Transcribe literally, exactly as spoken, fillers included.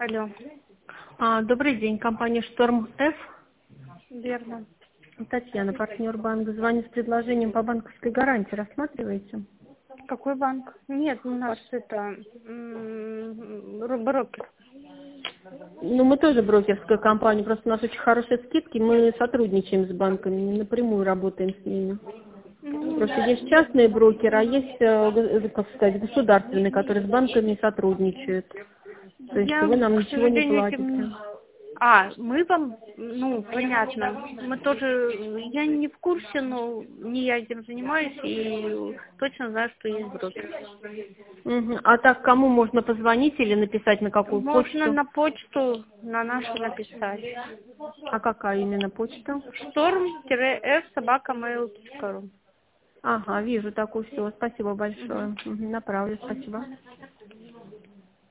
Алло. А, добрый день, компания Шторм Ф. Верно. Татьяна, партнер банка. Звонит с предложением по банковской гарантии. Рассматриваете? Какой банк? Нет, у нас это м, брокер. Ну, мы тоже брокерская компания, просто у нас очень хорошие скидки, мы сотрудничаем с банками, не напрямую работаем с ними. Ну, Просто есть частные брокеры, а есть, э, г- как сказать, государственные, которые с банками сотрудничают. То есть я, вы нам к ничего не сожалению, платите. этим... А, мы вам, ну, понятно. Мы тоже, я не в курсе, но не я этим занимаюсь и точно знаю, что есть брокер. Мгм. А так кому можно позвонить или написать на какую Можно почту? на почту на нашу написать. А какая именно почта? шторм-ф собака мейл точка ру. Ага, вижу такую, все. Спасибо большое. Мгм, направлю, спасибо.